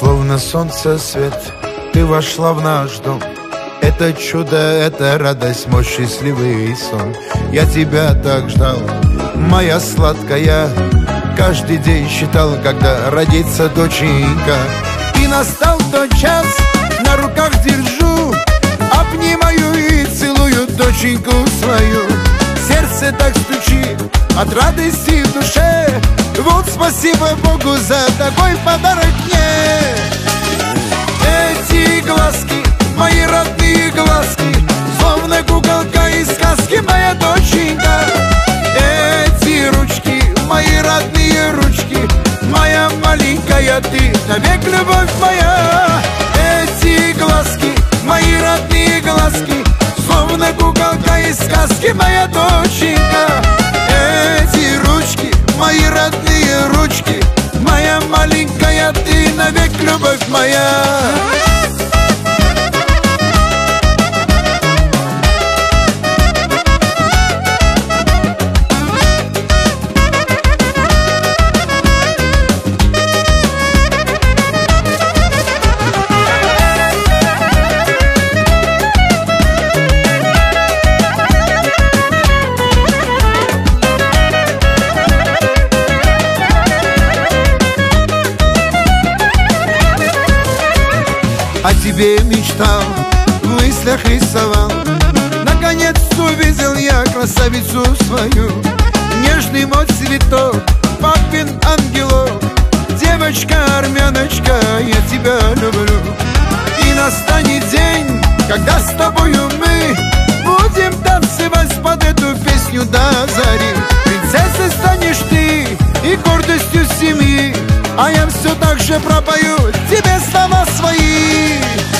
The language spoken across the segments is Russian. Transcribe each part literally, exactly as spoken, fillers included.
Словно солнце свет, ты вошла в наш дом. Это чудо, это радость, мой счастливый сон. Я тебя так ждал, моя сладкая. Каждый день считал, когда родится доченька. И настал тот час, на руках держу, обнимаю и целую доченьку свою. Сердце так стучит от радости в душе. Вот спасибо Богу за такой подарок мне. Эти глазки, мои родные глазки, словно куколка из сказки, моя доченька. Эти ручки, мои родные ручки, моя маленькая ты, навек любовь моя. Эти глазки, мои родные глазки, словно куколка из сказки, моя доченька. Эти ручки, мои родные ручки, моя маленькая ты, навек любовь моя. О тебе мечтал, в мыслях рисовал. Наконец увидел я красавицу свою. Нежный мой цветок, папин ангелок. Девочка-армяночка, я тебя люблю. И настанет день, когда с тобою мы будем танцевать под эту песню до зари. Принцессой станешь ты и гордостью семьи, а я все так же пропою тебе слова свои.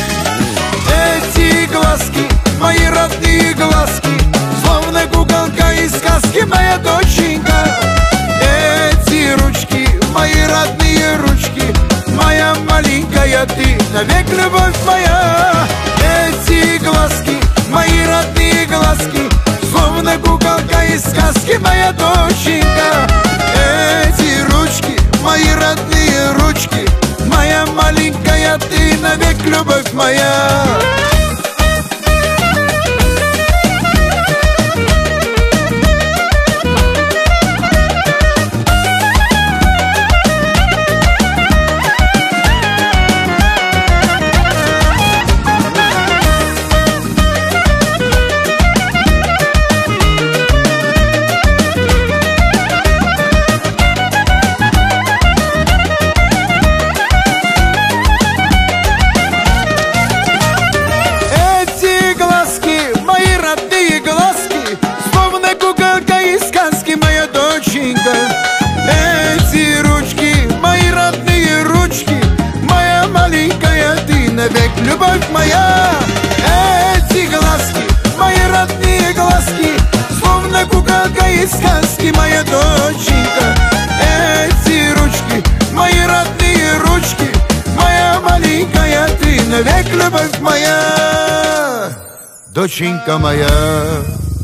Эти глазки, мои родные глазки, словно куколка из сказки, моя доченька. Эти ручки, мои родные ручки, моя маленькая ты, навек любовь моя. Эти глазки, мои родные глазки, словно куколка из сказки, моя доченька. Эти ручки, мои родные ручки, моя маленькая ты, навек любовь моя. Эти ручки, мои родные ручки, моя маленькая ты, навек любовь моя. Эти глазки, мои родные глазки, словно куколка из сказки, моя доченька. Эти ручки, мои родные ручки, моя маленькая ты, навек любовь моя, доченька моя.